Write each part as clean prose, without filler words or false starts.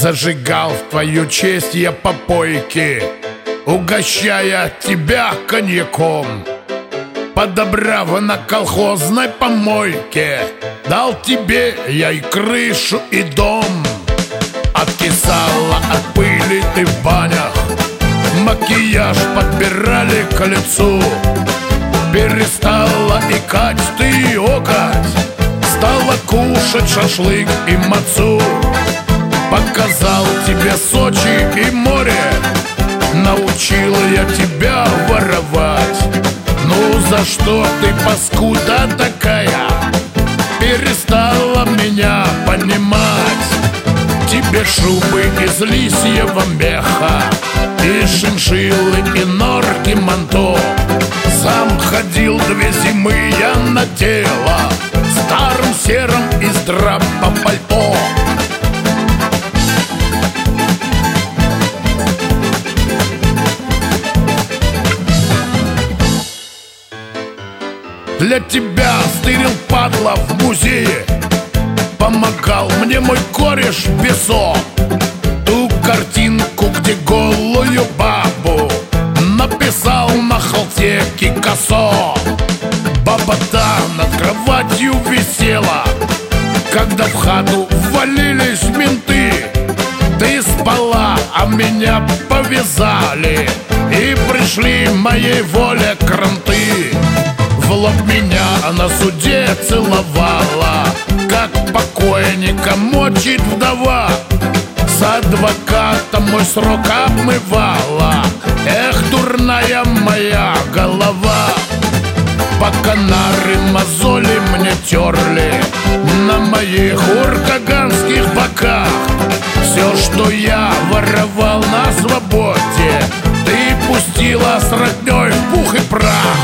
Зажигал в твою честь я попойки, угощая тебя коньяком. Подобрав на колхозной помойке, дал тебе я и крышу, и дом. Откисала от пыли ты в банях, макияж подбирали к лицу. Перестала икать ты и окать, стала кушать шашлык и мацу. Показал тебе Сочи и море, научила я тебя воровать. Ну за что ты, паскуда такая, перестала меня понимать? Тебе шубы из лисьего меха, и шиншиллы, и норки манто. Сам ходил 2 зимы я на тело, старым серым из драпа пальто. Для тебя стырил, падла, в музее. Помогал мне мой кореш Бесо. Ту картинку, где голую бабу написал на холсте Пикассо. Баба-та над кроватью висела, когда в хату ввалились менты. Ты спала, а меня повязали, и пришли моей воле кранты. В лоб меня на суде целовала, как покойника мочит вдова. С адвокатом мой срок обмывала. Эх, дурная моя голова. Пока нары мозоли мне терли на моих уркаганских боках, все, что я воровал на свободе, ты пустила с родней в пух и прах.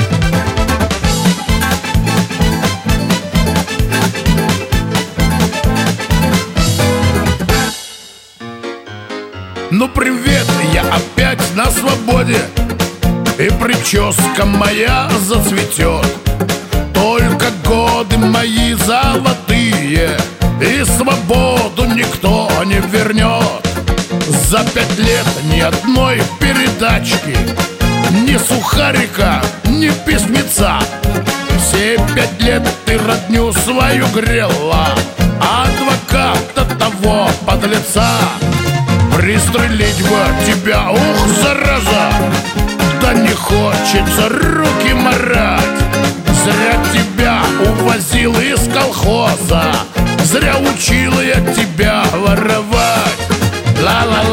Ну привет, я опять на свободе, и прическа моя зацветет. Только годы мои золотые, и свободу никто не вернет. За 5 лет ни одной передачки, ни сухарика, ни письмеца. Все 5 лет ты родню свою грела, а адвоката того подлеца. Пристрелить бы тебя, ух, зараза! Да не хочется руки марать. Зря тебя увозил из колхоза, зря учила я тебя воровать. Ла-ла-ла.